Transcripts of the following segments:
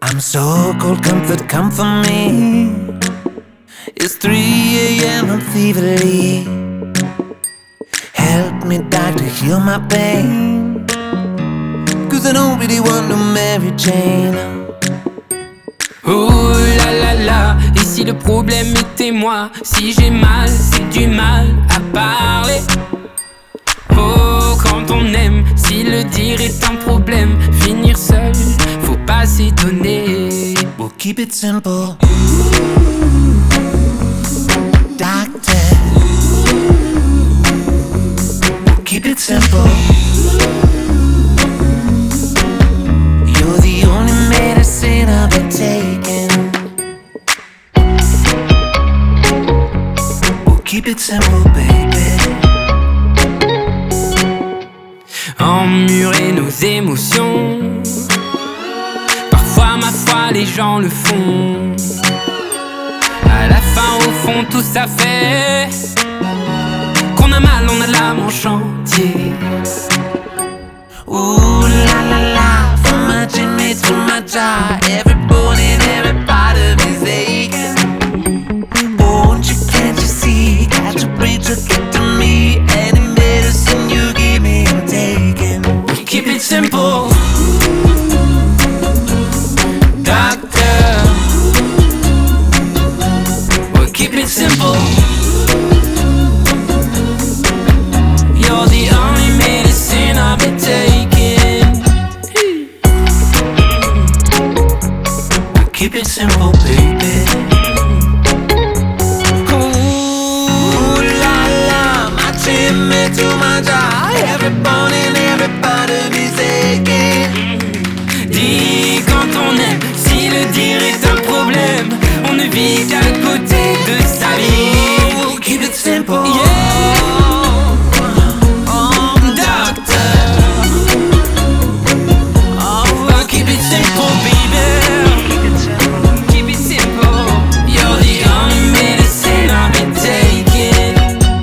I'm so cold, comfort, come for me. It's 3 a.m. I'm feverly. Help me, doctor, heal my pain. Cause I don't really want no Mary Jane. Oh là là là, et si le problème était moi? Si j'ai mal, c'est du mal à parler. Oh, quand on aime, si le dire est un problème, finir seul, faut pas s'étonner. We'll keep it simple, doctor. We'll keep it simple. You're the only medicine I've been taking. We'll keep it simple, baby. Emmurer nos émotions, parfois ma foi les gens le font. À la fin au fond tout ça fait qu'on a mal, on a l'âme en chantier. Ooh la la la, from my chin to my jaw, every bone and every part of me's aching. Won't you, can't you see, got to breathe to get to me. Any medicine you give me I'm taking. Keep it simple, doctor. We'll keep it simple. You're the only medicine I've been taking. We'll keep it simple, baby. Ooh la la, my chin to my jaw, every bone and every part of me's aching. Dis quand on aime, si le dire est un problème, on ne vit qu'à côté de sa vie. We'll keep it simple, Yeah, doctor. we'll keep it simple, baby. Keep it simple. You're the only medicine I've been taking.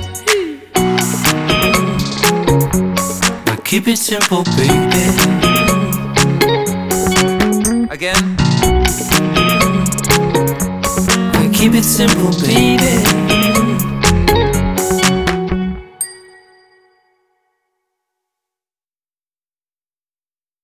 We'll keep it simple, baby. Again. We'll keep it simple, baby.